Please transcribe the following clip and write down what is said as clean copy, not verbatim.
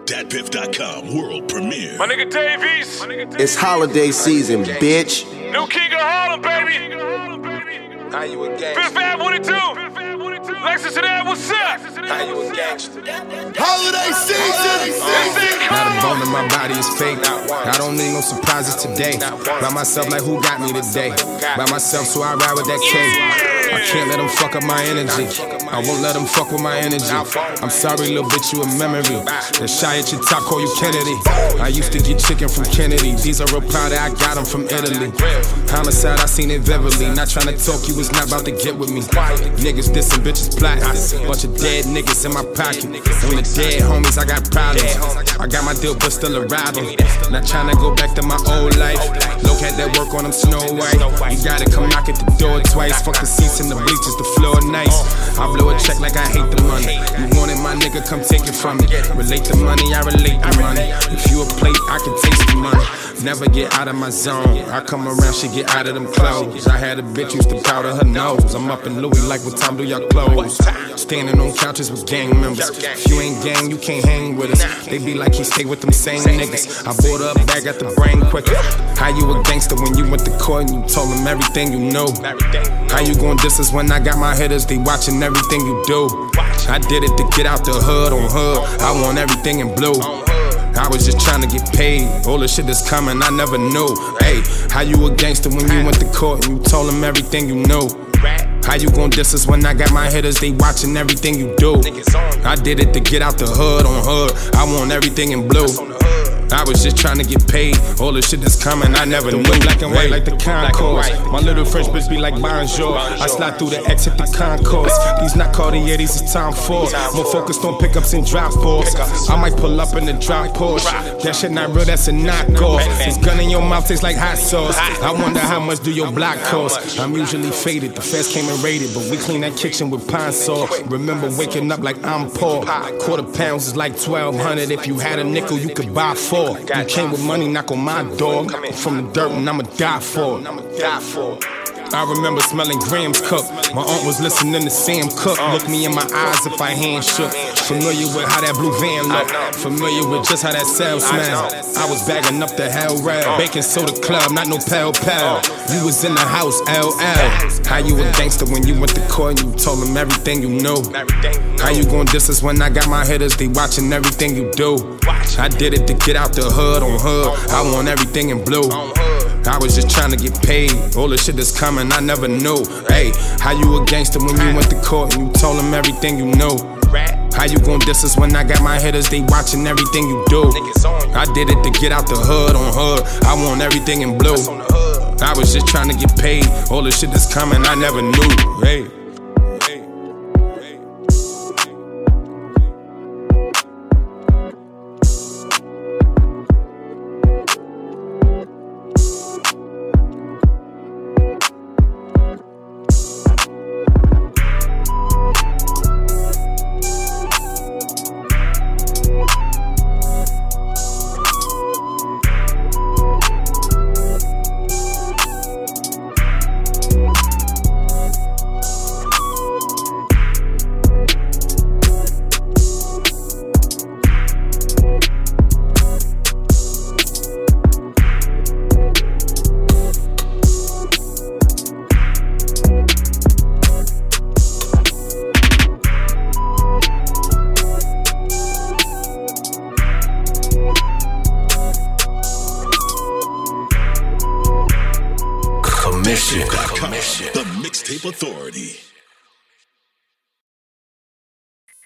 DatPiff.com world premiere. My nigga Davies. It's holiday season, bitch. New King of Harlem, baby. How you a gangster? Fifth Ave 22. Lexus and Ave, what's up? How you a gangster? Holiday season! Not a bone in my body is fake. I don't need no surprises today. By myself like who got me today. By myself so I ride with that K. I can't let them fuck up my energy. I won't let them fuck with my energy. I'm sorry little bitch, you a memory. The shy at your top call you Kennedy. I used to get chicken from Kennedy. These are real proud that I got them from Italy. Homicide, I seen it vividly. Not trying to talk, you was not about to get with me. Niggas dissing, bitches plotting. Bunch of dead niggas in my pocket. When the dead homies, I got problems. I got my deal, but still arriving. Not trying to go back to my old life. Look at that work on them Snow White. You gotta come knock at the door twice. Fuck the seats and the bleachers, the floor nice. I blow a check like I hate the money. You want it, my nigga, come take it from me. Relate the money, I relate the money. If you a plate, I can taste the money. Never get out of my zone. I come around, she get out of them clothes. I had a bitch used to powder her nose. I'm up in Louis like what time do y'all close? Standing on couches with gang members. If you ain't gang, you can't hang with us. They be like he stay with them same niggas. I bought her a bag at the brain quicker. How you a gangster when you went to court and you told them everything you know? How you gon' diss us when I got my hitters? They watching everything you do. I did it to get out the hood on hood. I want everything in blue. I was just trying to get paid. All the shit that's coming, I never knew. Hey, how you a gangster when you went to court and you told them everything you know? How you gon' diss us when I got my hitters? They watching everything you do. I did it to get out the hood on hood. I want everything in blue. I was just trying to get paid. All the shit that's coming, I never knew. Black and white like the Concourse. My little French bitch be like Bonjour. I slide through the exit the concourse. These not Cartier, these is Tom Ford. More focused on pickups and drop balls. I might pull up in the drop Porsche. That shit not real, that's a knockoff. This gun in your mouth tastes like hot sauce. I wonder how much do your block cost. I'm usually faded, the feds came and raided, but we clean that kitchen with pine saw. Remember waking up like I'm poor. Quarter pounds is like 1,200. If you had a nickel, you could buy 4. You came with money, knock on my door. I'm from the dirt and I'ma die for it. I remember smelling Graham's cook. My aunt was listening to Sam Cooke. Look me in my eyes if I hand shook. Familiar with how that blue van look. Familiar with just how that cell smell. I was bagging up the hell rail. Baking soda club, not no pal. You was in the house, LL. How you a gangster when you went to court and you told them everything you know? How you gon' diss us when I got my hitters? They watching everything you do. I did it to get out the hood on hood. I want everything in blue. I was just trying to get paid. All the shit that's coming, I never knew. Hey, how you a gangster when you went to court and you told them everything you know? How you gon' diss us when I got my hitters? They watching everything you do. I did it to get out the hood on hood. I want everything in blue. I was just trying to get paid. All the shit that's coming, I never knew. Hey. Commission. The Mixtape Authority.